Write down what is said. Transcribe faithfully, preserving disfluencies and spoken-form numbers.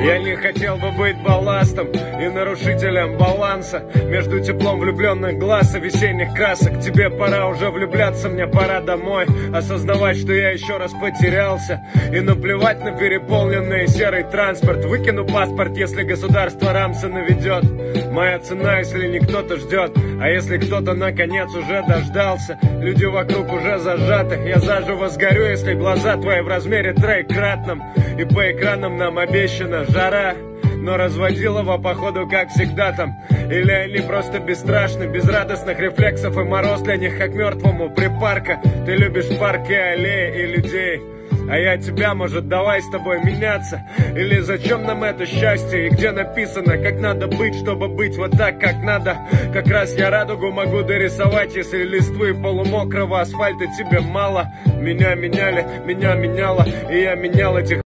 Я не хотел бы быть балластом и нарушителем баланса между теплом влюбленных глаз и весенних красок. Тебе пора уже влюбляться, мне пора домой, осознавать, что я еще раз потерялся, и наплевать на переполненный серый транспорт. Выкину паспорт, если государство рамсы наведет. Моя цена, если не кто-то ждет, а если кто-то наконец уже дождался. Люди вокруг уже зажаты, я заживо сгорю, если глаза твои в размере троекратном. И по экранам нам обещана жара, но разводилова походу как всегда там. Или они просто бесстрашны, без радостных рефлексов, и мороз для них как мертвому припарка. Ты любишь парки, аллеи и людей, а я тебя, может, давай с тобой меняться. Или зачем нам это счастье, и где написано, как надо быть, чтобы быть вот так, как надо. Как раз я радугу могу дорисовать, если листвы полумокрого асфальта тебе мало. Меня меняли, меня меняло, и я менял этих